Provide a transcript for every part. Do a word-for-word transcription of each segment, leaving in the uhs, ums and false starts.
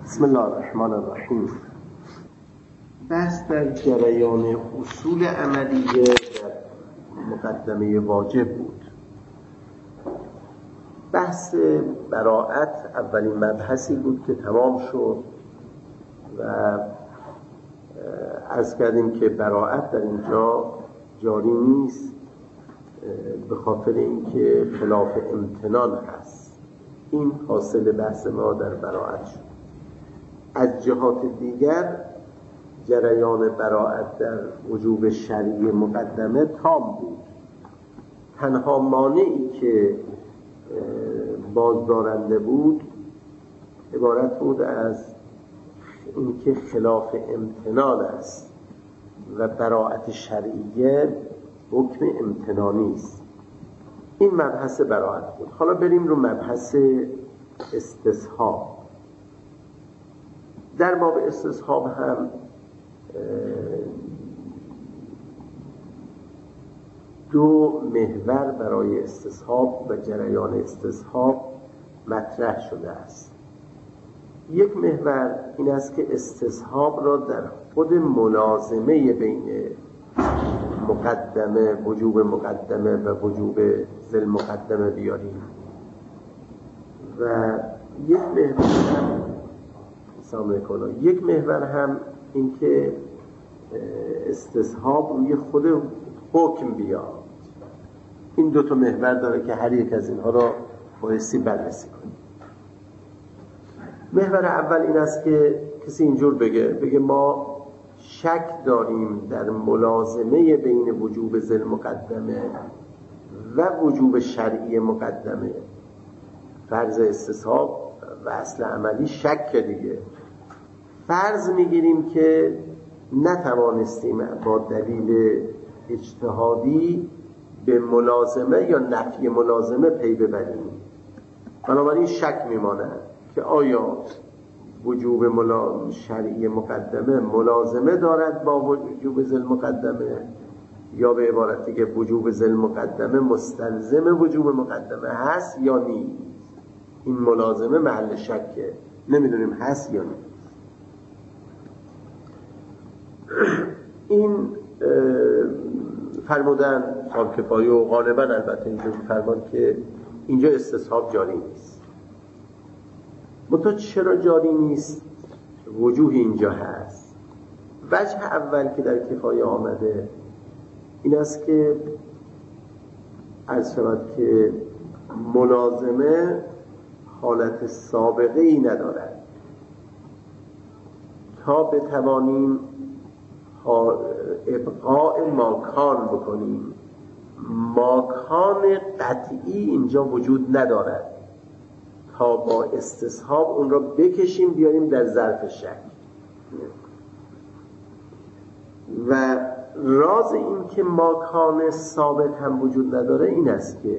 بسم الله الرحمن الرحیم. بحث در جریان اصول عملیه در مقدمه واجب بود. بحث براءت اولین مبحثی بود که تمام شد و عرض کردیم که براءت در اینجا جاری نیست به خاطر اینکه خلاف امتنان هست. این حاصل بحث ما در براءت شد. از جهات دیگر جریان براءت در وجوب شرعی مقدمه تام بود. تنها مانعی که بازدارنده بود عبارت بود از اینکه خلاف امتنان است و براءت شرعیه حکم امتنانی است. این مبحث براءت بود. حالا بریم رو مبحث استصحاب. در باب استصحاب هم دو محور برای استصحاب و جریان استصحاب مطرح شده است. یک محور این است که استصحاب را در خود ملازمه بین مقدمه وجوب مقدمه و وجوب ذی المقدمه بیاریم و یک محور هم یک محور هم این که استصحاب روی خود حکم بیاد. این دو تا محور داره که هر یک از اینها را بایستی بررسی کنیم. محور اول این است که کسی اینجور بگه بگه ما شک داریم در ملازمه بین وجوب ذی المقدمه و وجوب شرعی مقدمه. فرض استصحاب و اصل عملی شک دیگه. فرض میگیریم که نتوانستیم با دلیل اجتهادی به ملازمه یا نفی ملازمه پی ببریم، بنابراین شک میماند که آیا وجوب ملا... شرعی مقدمه ملازمه دارد با وجوب ذی المقدمه یا به عبارتی که وجوب ذی المقدمه مستلزم وجوب مقدمه هست یا نیست. این ملازمه محل شکه، نمیدونیم هست یا نیست. این فرمودن صاحب‌کفایی و غالبا البته اینجا فرمان که اینجا استصحاب جاری نیست. منتها چرا جاری نیست؟ وجوه اینجا هست. وجه اول که در کفایه آمده این است که عرض شود که ملازمه حالت سابقه ای ندارد تا بتوانیم ابقاء ماکان بکنیم. ماکان قطعی اینجا وجود ندارد تا با استصحاب اون را بکشیم بیاریم در ظرف شک. و راز این که ماکان ثابت هم وجود نداره این است که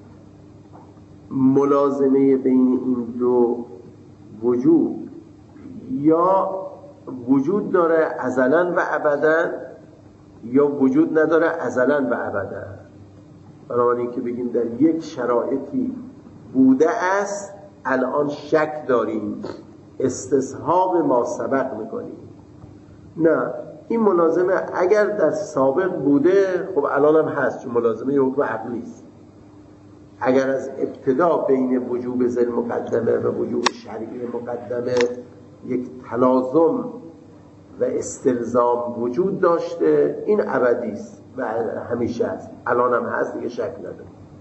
ملازمه بین این دو وجود یا وجود داره ازلاً و ابداً یا وجود نداره ازلاً و ابداً. بنابراین که بگیم در یک شرایطی بوده است الان شک داریم استصحاب ما سبق میکنیم. نه، این ملازمه اگر در سابق بوده خب الان هم هست، چون ملازمه حکم عقلی است. اگر از ابتدا بین وجوب ذی المقدمه و وجوب شرعی مقدمه یک تلازم و استلزام وجود داشته این ابدی است و همیشه است، الان هم هست، دیگه شک نداره.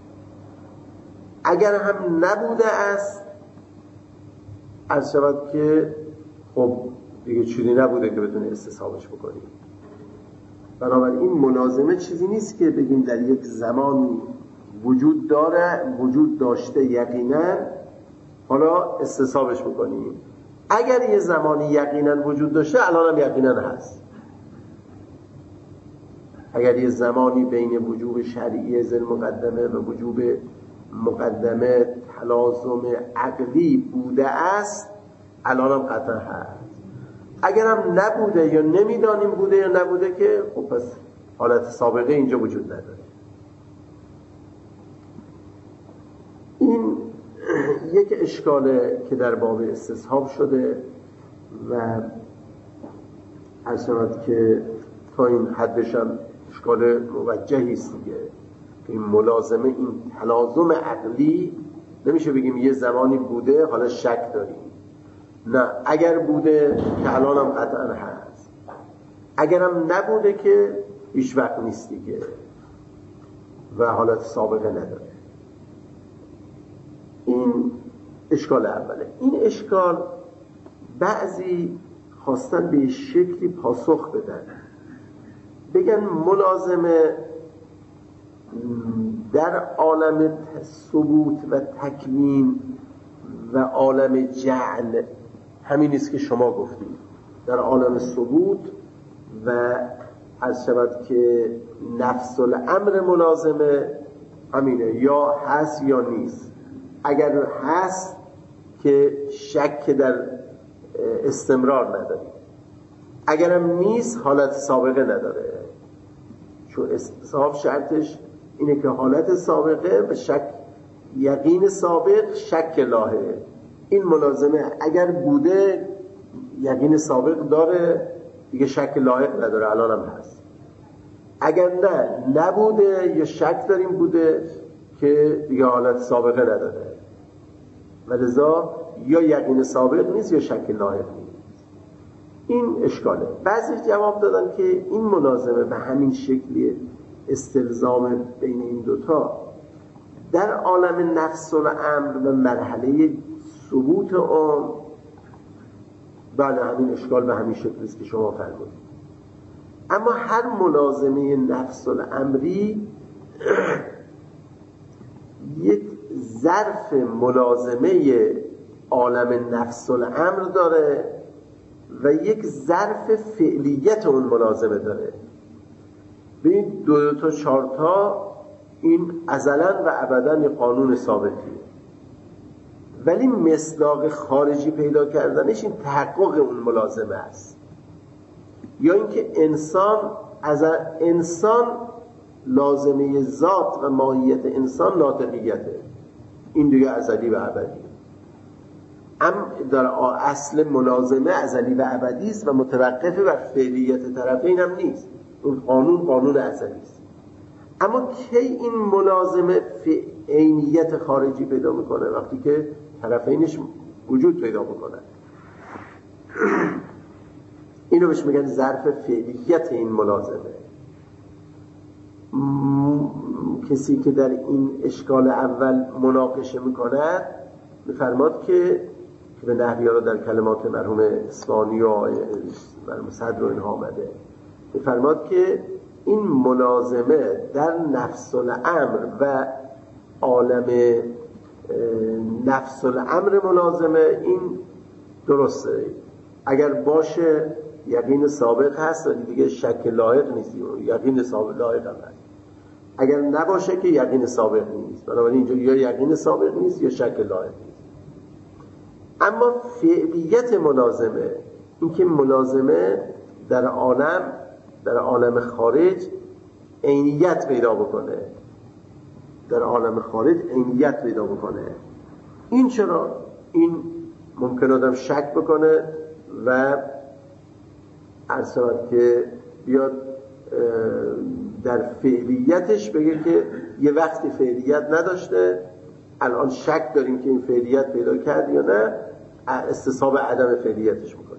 اگر هم نبوده است عرض شود که خب دیگه چیزی نبوده که بتونه استصحابش بکنیم. بنابراین ملازمه چیزی نیست که بگیم در یک زمانی وجود داره، وجود داشته یقینا حالا استصحابش بکنیم. اگر یه زمانی یقینا وجود داشته الان هم یقینا هست. اگر یه زمانی بین وجوب شرعی ذی المقدمه و وجوب مقدمه تلازم عقلی بوده است الان هم قطعا هست. اگر هم نبوده یا نمیدانیم بوده یا نبوده که خب پس حالت سابقه اینجا وجود نداره. این یک اشکاله که در باب استصحاب شده و عرض شود که تا این حدش هم اشکال موجهی است دیگه. این ملازمه، این تلازم عقلی نمیشه بگیم یه زمانی بوده حالا شک داریم. نه، اگر بوده که الان هم قطعا هست، اگرم نبوده که هیچ وقت نیست دیگه و حالت سابقه نداره. این اشکال اوله. این اشکال بعضی خواستن به شکلی پاسخ بدن، بگن ملازمه در عالم ثبوت و تکوین و عالم جعل همین است که شما گفتید. در عالم ثبوت و عرض شود که نفس الامر ملازمه همینه، یا هست یا نیست. اگر هست که شک در استمرار نداریم، اگرم نیست حالت سابقه نداره، چون استصحاب شرطش اینه که حالت سابقه و شک یقین سابق شک لاحقه. این ملازمه اگر بوده یقین سابق داره دیگه شک لاحق نداره، الان هم هست. اگر نه نبوده یا شک داریم بوده که دیگه حالت سابقه نداره و لذا یا یقین سابق نیست یا شک لاحق نیست. این اشکاله. بعضی جواب دادن که این ملازمه به همین شکلی استلزام بین این دوتا در عالم نفس الامر و مرحله ثبوت اون، بله همین اشکال به همین شکلی است که شما فرمودید. اما هر ملازمه نفس الامری یک ظرف ملازمه عالم نفس الامر داره و یک ظرف فعلیت اون ملازمه داره. ببین دو, دو تا چهار تا این ازلاً و ابداً یه قانون ثابتیه، ولی مصداق خارجی پیدا کردنش این تحقق اون ملازمه است. یا اینکه انسان از انسان لازمه ذات و ماهیت انسان ناطقیته، این دیگه ازلی و ابدی. اما در اصل ملازمه ازلی و ابدی است و متوقف بر فعلیت طرفین هم نیست. اون قانون قانون ازلی است. اما کی این ملازمه عینیت خارجی پیدا میکنه؟ وقتی که طرفینش وجود پیدا میکنه. اینو بهش میگن ظرف فعلیت این ملازمه. م... کسی که در این اشکال اول مناقشه میکند میفرماد که که به نحوی ها در کلمات مرحوم اصفهانی و مرحوم صدر و اینها آمده، میفرماد که این ملازمه در نفس الامر و عالم نفس الامر ملازمه این درسته. اگر باشه یقین سابق هست و دیگه شک لایق نیست، یقین سابق لایق هم هست. اگر نباشه که یقین سابق نیست، بنابراین اینجا یا یقین سابق نیست یا شک لایق نیست. اما فعلیت ملازمه، این که ملازمه در عالم در عالم خارج عینیت پیدا بکنه، در عالم خارج عینیت پیدا بکنه. این چرا؟ این ممکن آدم شک بکنه و عرض شود که بیاد در فعلیتش بگه که یه وقتی فعلیت نداشته، الان شک داریم که این فعلیت پیدا کرد یا نه، استصحاب عدم فعلیتش میکنیم.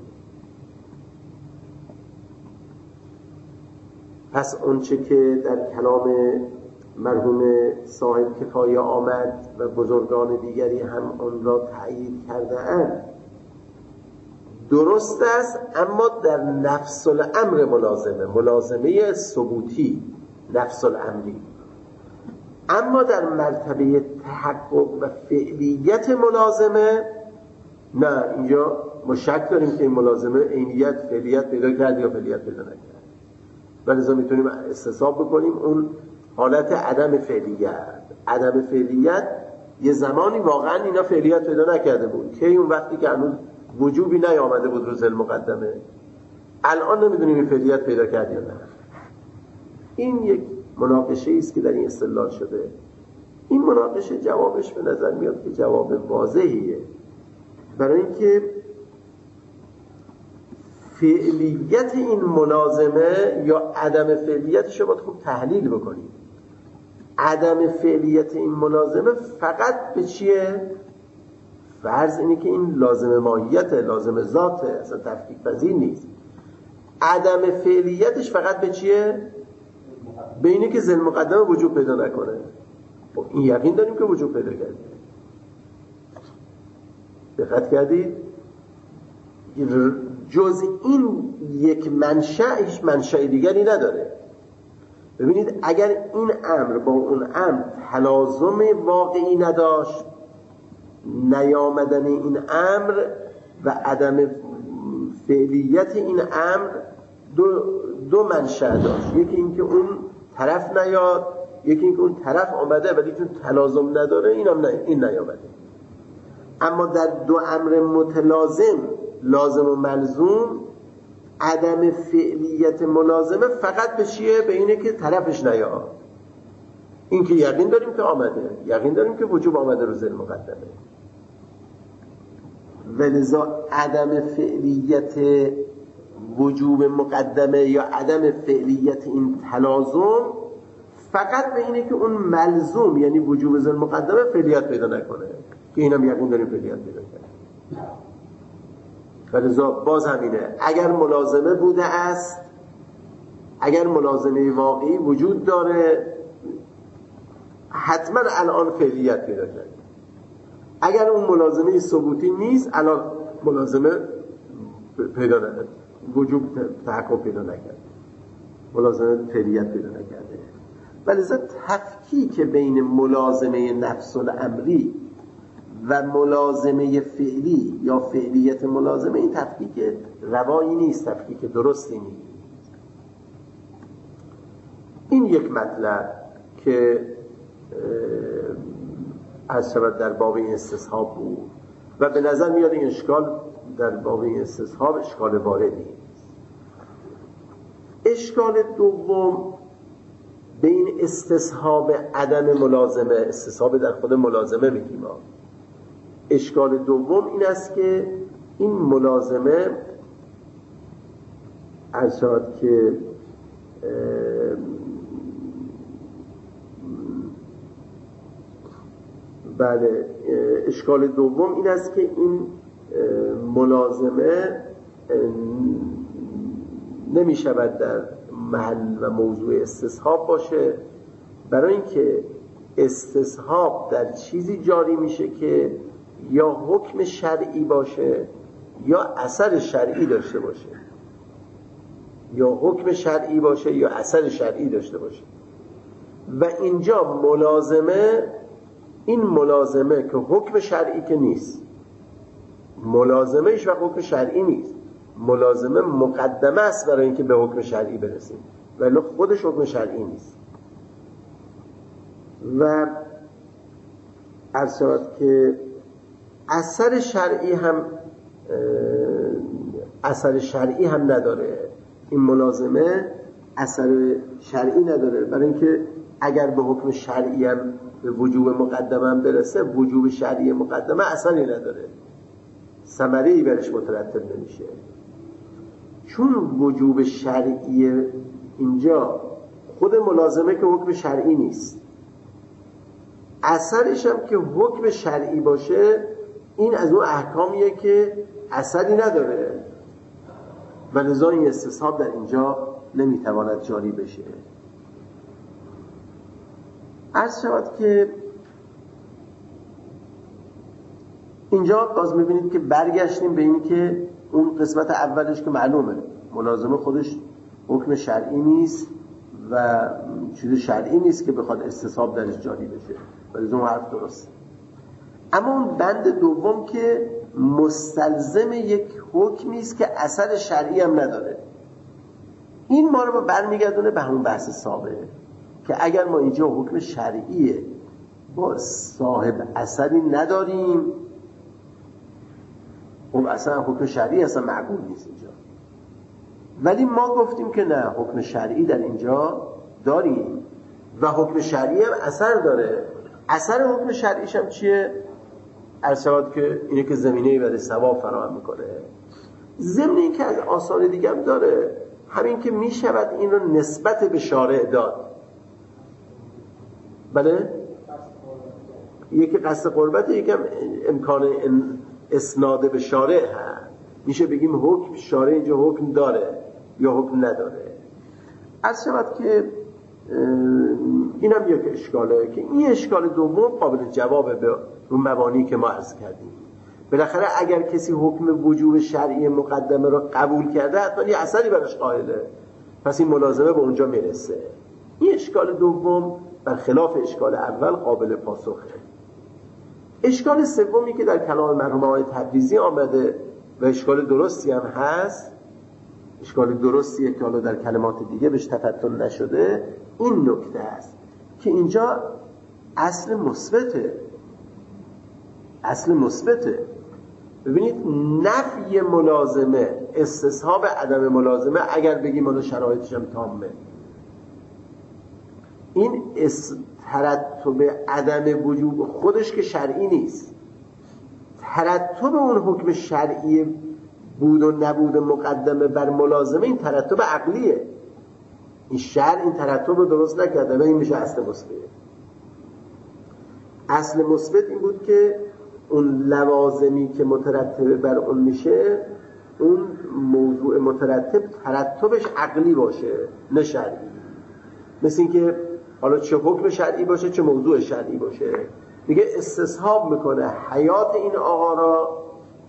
پس اونچه که در کلام مرحوم صاحب کفایه آمد و بزرگان دیگری هم آن را تأیید کرده اند درست است، اما در نفس الامر ملازمه ملازمه ثبوتی نفس الامری. اما در مرتبه تحقق و فعلیت ملازمه نه، اینجا ما شک داریم که این ملازمه عینیت فعلیت پیدا کرد یا فعلیت پیدا نکرد، ولذا میتونیم استصحاب بکنیم اون حالت عدم فعلیت. عدم فعلیت یه زمانی واقعا اینا فعلیت پیدا نکرده بود که اون وقتی که هنوز وجوبی نیامده بود رو ذل مقدمه، الان نمیدونیم این فعلیت پیدا کرد یا نه. این یک مناقشه است که در این استدلال شده. این مناقشه جوابش به نظر میاد که جواب واضحیه، برای اینکه فعلیت این ملازمه یا عدم فعلیتش رو باید خوب تحلیل بکنیم. عدم فعلیت این ملازمه فقط به چیه؟ فرض اینه که این لازم ماهیت، لازم ذاته، اصلا تفکیک پذیر نیست. عدم فعلیتش فقط به چیه؟ به اینه که ذل مقدمه وجود پیدا نکنه. این یقین داریم که وجود پیدا کرده. دقت کردید؟ جز این یک منشأ هیچ منشأ دیگری نداره. ببینید اگر این امر با اون امر تلازم واقعی نداشت، نیامدن این امر و عدم فعلیت این امر دو, دو منشأ داشت. یکی این که اون طرف نیاد، یکی این که اون طرف آمده ولی چون تلازم نداره این هم نه، این نیامده. اما در دو امر متلازم، لازم و ملزوم، عدم فعلیت ملازمه فقط به چیه؟ به اینه که طرفش نیاد. این که یقین داریم که آمده، یقین داریم که وجوب آمده رو ذل مقدمه. ولذا عدم فعلیت وجوب مقدمه یا عدم فعلیت این تلازم فقط به اینه که اون ملزوم یعنی وجوب ذل مقدمه فعلیت پیدا نکنه، که اینم یقین داریم فعلیت پیدا کنه. ولذا باز همینه، اگر ملازمه بوده است، اگر ملازمه واقعی وجود داره، حتما الان فعلیت پیدا کرده. اگر اون ملازمه ثبوتی نیست، الان ملازمه پیدا نکرده، وجوب تحقق پیدا نکرده، ملازمه فعلیت پیدا نکرده. ولذا تفکیک بین ملازمه نفس الامری و ملازمه فعلی یا فعلیت ملازمه، این تفکیک روایی نیست، تفکیک درستی نیست. این یک مطلب که از شبت در باب این استصحاب بود و به نظر میاد این اشکال در باب این استصحاب اشکال واردی است. اشکال دوم بین استصحاب عدم ملازمه، استصحاب در خود ملازمه میگیم، اشکال دوم این است که این ملازمه از شاید که بله اشکال دوم این است که این ملازمه نمی شود در محل و موضوع استصحاب باشه، برای اینکه استصحاب در چیزی جاری میشه که یا حکم شرعی باشه یا اثر شرعی داشته باشه، یا حکم شرعی باشه یا اثر شرعی داشته باشه. و اینجا ملازمه، این ملازمه که حکم شرعی که نیست، ملازمه ایش و حکم شرعی نیست، ملازمه مقدمه است برای اینکه به حکم شرعی برسیم ولی خودش حکم شرعی نیست. و عرض شود که اثر شرعی هم اثر شرعی هم نداره، این ملازمه اثر شرعی نداره، برای اینکه اگر به حکم شرعی هم به وجوب مقدمه هم برسه، وجوب شرعی مقدمه اثری نداره، ثمره‌ای برش مترتب نمیشه. چون وجوب شرعی اینجا خود ملازمه که حکم شرعی نیست، اثرش هم که حکم شرعی باشه، این از اون احکامیه که اثری نداره و لذا این استصحاب در اینجا نمیتواند جاری بشه. عرض شود که اینجا باز میبینید که برگشتیم به این که اون قسمت اولش که معلومه ملازمه خودش حکم شرعی نیست و چیز شرعی نیست که بخواد استصحاب درش جاری بشه، ولی اون حرف درست. اما اون بند دوم که مستلزم یک حکمی است که اثر شرعی هم نداره، این ما رو برمیگردونه به همون بحث سابق که اگر ما اینجا حکم شرعیه با صاحب اثری نداریم، خب اصلا حکم شرعی اصلا معقول نیست اینجا. ولی ما گفتیم که نه، حکم شرعی در اینجا داریم و حکم شرعی هم اثر داره. اثر حکم شرعیش هم چیه؟ ارشاد که اینه که زمینه‌ای برای ثواب فراهم میکنه ضمن این که از آثار دیگه هم داره، همین که می شود این رو نسبت به شارع داد. بله؟ یکی قصد قربت، یکم امکان اسناد به شارع هست. میشه بگیم حکم شارع اینجا حکم داره یا حکم نداره. عرض شود که اینم یک اشکاله که این اشکال دوم قابل جوابه به رو مبانی که ما عرض کردیم. بالاخره اگر کسی حکم وجوب شرعی مقدمه رو قبول کرده حتما یه اثری براش قائله، پس این ملازمه به اونجا میرسه. این اشکال دوم برخلاف اشکال اول قابل پاسخه. اشکال سومی که در کلام مرحوم آقای تبریزی آمده و اشکال درستی هم هست، اشکال درستیه که حالا در کلمات دیگه بهش تفتن نشده، این نکته است که اینجا اصل مثبته. اصل مثبته. ببینید نفی ملازمه، استصحاب عدم ملازمه، اگر بگیم حالا شرایطش هم تامه، این ترتب عدم وجوب خودش که شرعی نیست. ترتب اون حکم شرعی بود و نبود مقدمه بر ملازمه این ترتب عقلیه. این شرع این ترتب رو درست نکرده و این میشه اصل مثبت. اصل مثبت این بود که اون لوازمی که مترتب بر اون میشه، اون موضوع مترتب ترتبش عقلی باشه نه شرعی. مثل این که حالا چه حکم شرعی باشه چه موضوع شرعی باشه. میگه استصحاب میکنه حیات این آقا را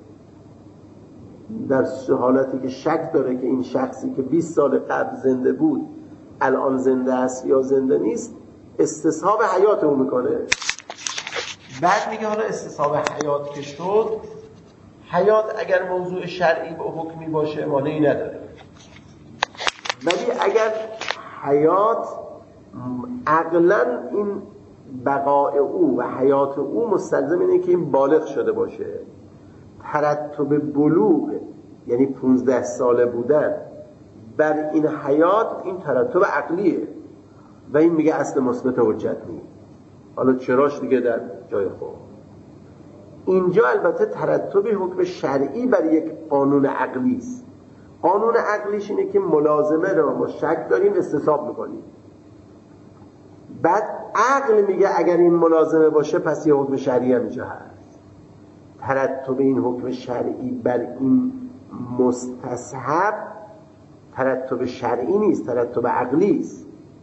در حالتی که شک داره که این شخصی که بیست سال قبل زنده بود الان زنده است یا زنده نیست، استصحاب حیات اون میکنه. بعد میگه حالا استصحاب حیات که شد، حیات اگر موضوع شرعی و حکمی باشه مانعی نداره، ولی اگر حیات عقلاً این بقای او و حیات او مستلزم اینه که این بالغ شده باشه. ترتب بلوغ یعنی پونزده ساله بودن بر این حیات این ترتب عقلیه و این میگه اصل مثبت حجت نیست. حالا چراش دیگه در جای خود. اینجا البته ترتب حکم شرعی بر یک قانون عقلی است. قانون عقلیش اینه که ملازمه رو ما شک داریم استصحاب میکنیم. بعد عقل میگه اگر این ملازمه باشه پس یه حکم شرعی هم اینجا هست. ترتب این حکم شرعی بر این مستصحب ترتب شرعی نیست، ترتب عقلی است.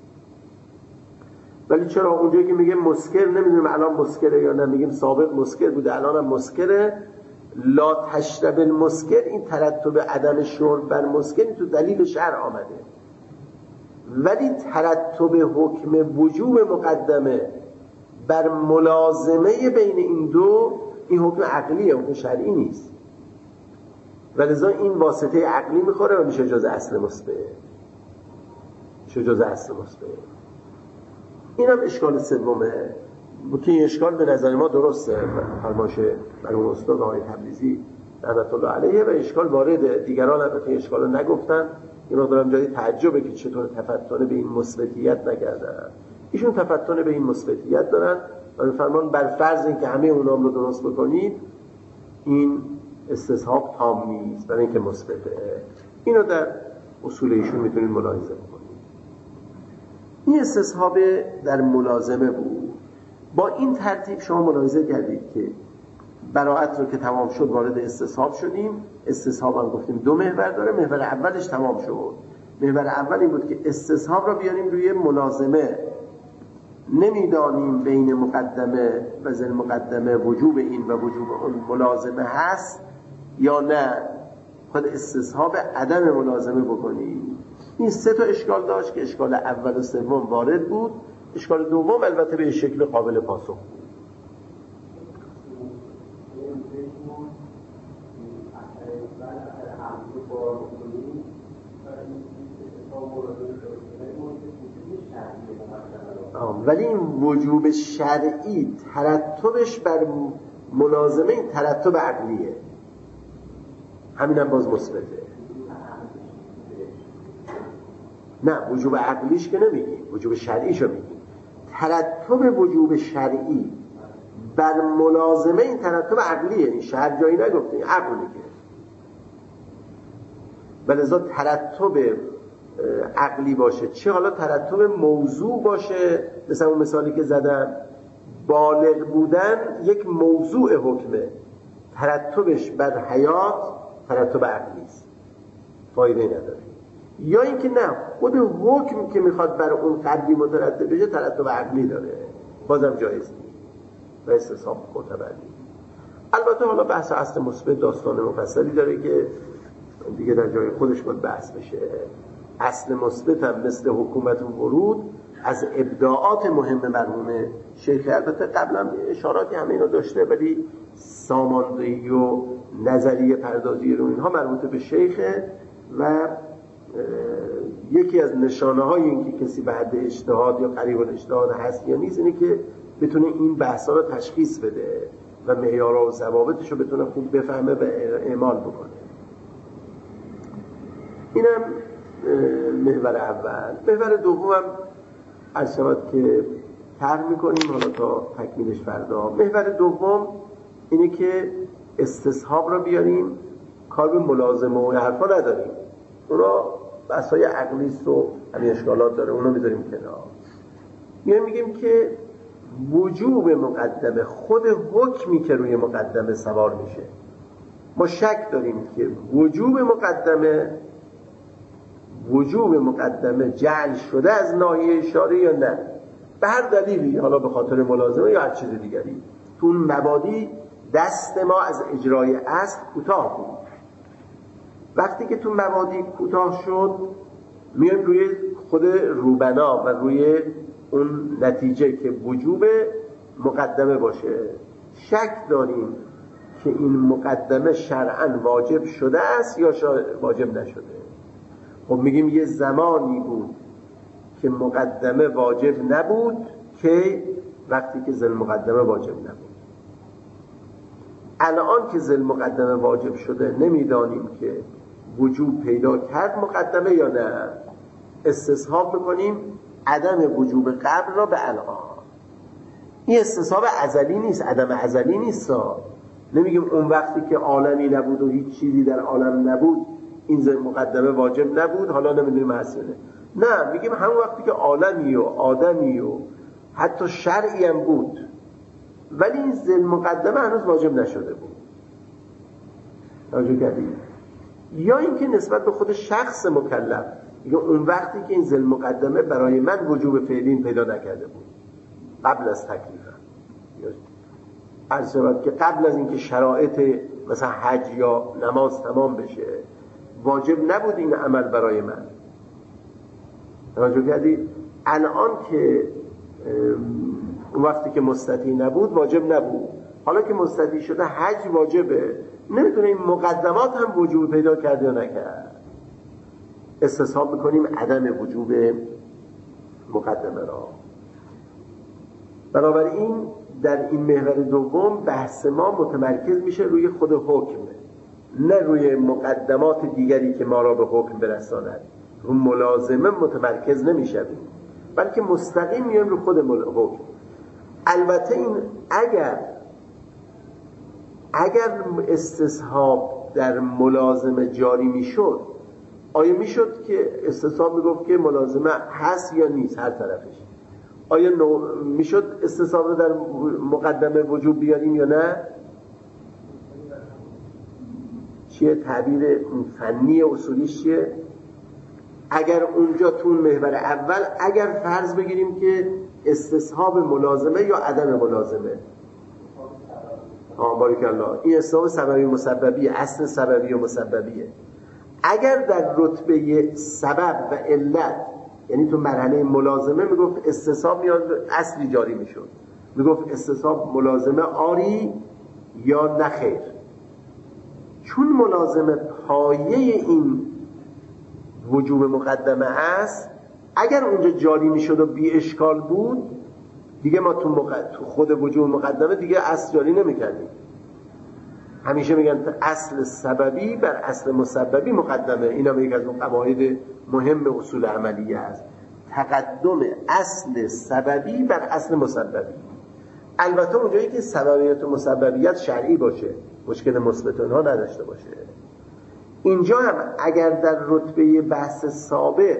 ولی چرا اونجایی که میگه مسکر، نمیدونیم الان مسکره یا نه، میگیم سابق مسکر بوده الان هم مسکره، لا تشرب المسکر، این ترتب عدم شرب بر مسکر تو دلیل شرع آمده. ولی ترتب حکم وجوب مقدمه بر ملازمه بین این دو، این حکم عقلیه، حکم شرعی نیست. ولذا این واسطه عقلی میخوره و میشه جز اصل مثبت، میشه جز اصل مثبت. این هم اشکال سومه که این اشکال به نظر ما درسته، فرمایش مرحوم استاد آقای تبریزی رحمت الله علیه و اشکال وارده. دیگران البته این اشکال رو نگفتن. این مقدارم جای تعجبه که چطور تفتن به این مثبتیت نکردن. ایشون تفتن به این مثبتیت دارن و فرمان بر فرض این که همه اونام رو درست بکنید این استصحاب تام نیست، برای اینکه مثبته. اینو در اصول ایشون میتونید ملاحظه بکنید. این استصحاب در ملازمه بود. با این ترتیب شما ملاحظه کردید که براءت رو که تمام شد وارد استصحاب شدیم. استصحاب هم گفتیم دو محور داره. محور اولش تمام شد. محور اول این بود که استصحاب رو بیاریم روی ملازمه. نمیدانیم بین مقدمه و ذل مقدمه وجوب این و وجوب اون ملازمه هست یا نه، خود استصحاب عدم ملازمه بکنیم. این سه تا اشکال داشت که اشکال اول و سوم وارد بود. اشکال دوم البته به شکل قابل پاسخ بود. ولی این وجوب شرعی ترتبش بر ملازمه این ترتب عقلیه، همین هم باز مثبته. نه وجوب عقلیش که نمیگیم، وجوب شرعیشو میگیم. ترتب وجوب شرعی بر ملازمه این ترتب عقلیه. این شرع جایی نگفته، عقل میگه. و لذا ترتب عقلی باشه، چه حالا ترتب موضوع باشه، مثلا اون مثالی که زدم بالغ بودن یک موضوع حکمه، ترتبش بر حیات ترتب عقلی است، فایده نداره. یا اینکه نه، خود حکم که میخواد بر اون قبلی مترتب بشه ترتب عقلی داره، بازم جایز نیست و استصحاب معتبر نیست. البته حالا بحث اصل مثبت داستان مفصلی داره که دیگه در جای خودش باید بحث بشه. اصل مثبت هم مثل حکومت و ورود از ابداعات مهم مرحوم شیخ، البته قبلا اشاراتی همه اینا داشته، ولی ساماندهی و نظریه پردازی رو اینها مربوط به شیخه و یکی از نشانه های این که کسی به حد اجتهاد یا قریب الاجتهاد هست یا نیست اینه که بتونه این بحثا رو تشخیص بده و معیارها و ضوابطش رو بتونه خوب بفهمه و اعمال بکنه. اینم محور اول. محور دومم از شود که طرح میکنیم حالا تا تکمیلش فردا. محور دوم اینه که استصحاب رو بیاریم، کار به ملازمه و حرفا نداریم، اونا بحثای عقلی است و همین اشکالات داره، اونا میذاریم کنار. میایم میگیم که وجوب مقدمه، خود حکمی که روی مقدمه سوار میشه، ما شک داریم که وجوب مقدمه وجوب مقدمه جعل شده از ناحیه اشاره یا نه، به هر دلیلی، حالا به خاطر ملازمه یا هر چیز دیگری، تو اون مبادی دست ما از اجرای اصل کوتاه بود. وقتی که تو مبادی کوتاه شد میایم روی خود روبنا و روی اون نتیجه که وجوب مقدمه باشه. شک داریم که این مقدمه شرعاً واجب شده است یا واجب نشده. خب میگیم یه زمانی بود که مقدمه واجب نبود، که وقتی که ذل مقدمه واجب نبود. الان که ذل مقدمه واجب شده نمیدانیم که وجوب پیدا کرد مقدمه یا نه، استصحاب میکنیم عدم وجوب قبل را به الان. این استصحاب ازلی نیست، عدم ازلی نیست. نمیگیم اون وقتی که عالمی نبود و هیچ چیزی در عالم نبود این ذل مقدمه واجب نبود، حالا نمیدونیم حسنه. نه، میگیم همون وقتی که عالمی و آدمی و حتی شرعی هم بود ولی این ذل مقدمه هنوز واجب نشده بود. توجه کردید؟ یا اینکه نسبت به خود شخص مکلف، میگه اون وقتی که این ذل مقدمه برای من وجوب فعلی پیدا نکرده بود، قبل از تکلیفم، عرض شود که قبل از اینکه شرایط مثلا حج یا نماز تمام بشه واجب نبود این عمل برای من. توجه کردید؟ الان که اون وقتی که مستطیع نبود واجب نبود، حالا که مستطیع شده حج واجبه، نمیتونه این مقدمات هم وجوب پیدا کرد یا نکرد. استصحاب میکنیم عدم وجوب مقدمه را. بنابراین در این محور دوم بحث ما متمرکز میشه روی خود حکم، نه روی مقدمات دیگری که ما را به حکم برساند. رو ملازمه متمرکز نمیشویم، بلکه مستقیم میایم رو خود حکم. البته این اگر اگر استصحاب در ملازمه جاری میشد، آیا میشد که استصحاب میگفت که ملازمه هست یا نیست هر طرفش؟ آیا میشد استصحاب رو در مقدمه وجوب بیاریم یا نه؟ چیه تعبیر فنی اصولیش چیه؟ اگر اونجا تو محور اول اگر فرض بگیریم که استصحاب ملازمه یا عدم ملازمه، آه بارک الله، این استصحاب سببی مسببیه، اصل سببی و مسببیه. اگر در رتبه سبب و علت، یعنی تو مرحله ملازمه میگفت استصحاب میاد اصلی جاری میشد، میگفت استصحاب ملازمه آری یا نخیر، چون ملازمه پایه این وجوب مقدمه است. اگر اونجا جاری میشد و بی اشکال بود دیگه ما تو, مقد... تو خود وجوب مقدمه دیگه اصل جاری نمیکردیم. همیشه میگن اصل سببی بر اصل مسببی مقدمه. این هم یک از اون قواعد مهم اصول عملیه است، تقدم اصل سببی بر اصل مسببی. البته اونجایی که سببیت و مسببیت شرعی باشه، مشکل مثبت اونها نداشته باشه. اینجا هم اگر در رتبه بحث سابق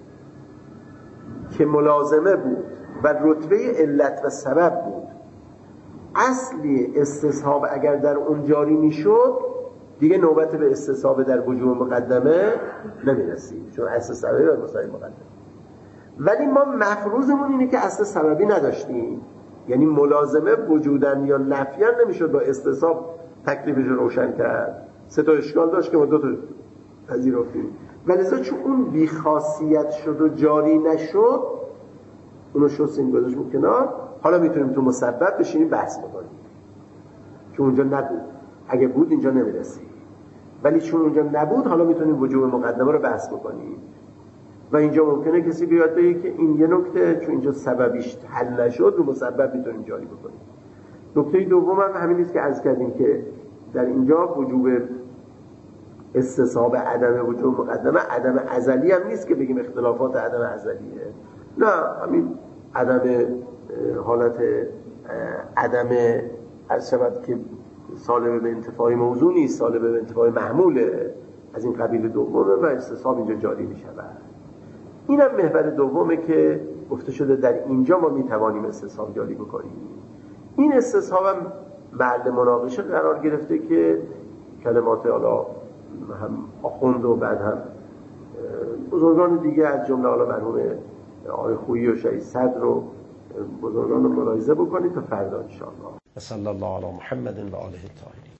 که ملازمه بود و رتبه علت و سبب بود، اصلی استصحاب اگر در اون جاری میشد دیگه نوبت به استصحاب در وجوب مقدمه نمیرسید، چون اصل سببی و مساوی مقدمه. ولی ما مفروضمون اینه که اصل سببی نداشتیم، یعنی ملازمه وجودن یا نفیان نمیشد با استصحاب تکلیفش رو روشن کرد. سه تا اشکال داشت که ما دو تا پذیرفتیم، ولی لذا چون اون بیخاصیت شد و جاری نشد اونو شستیم گذاشتیم کنار. حالا میتونیم تو مسبب بشینیم بحث بکنیم، چون اونجا نبود. اگه بود اینجا نمیرسید، ولی چون اونجا نبود حالا میتونیم وجوب مقدمه رو بحث بکنیم. و اینجا ممکنه کسی بیاد بگه که این یه نکته چون اینجا سببیش حل نشد رو مسبب میتونیم جاری بکنیم. نکته دوم هم همین است که عرض کردیم که در اینجا وجوب استصحاب عدم وجوب مقدمه عدم ازلی هم نیست که بگیم اختلافات عدم ازلیه، نه، همین عدم حالت عدم عرض شود که سالب به انتفاع موضوع نیست، سالب به انتفاع محموله، از این قبیل دومه و استصحاب اینجا جاری می شود. این هم محور دومه که گفته شده در اینجا ما می توانیم استصحاب جاری بکنیم. این استصحاب هم محل مناقشه قرار گرفته که کلمات حالا هم آخوند و بعد هم بزرگان دیگه از جمله حالا مرحوم آقای خویی و شهید صدر رو بزرگان رو ملاحظه بکنید تا فردا ان شاء الله. صلی الله علی محمد و آله الطاهرین.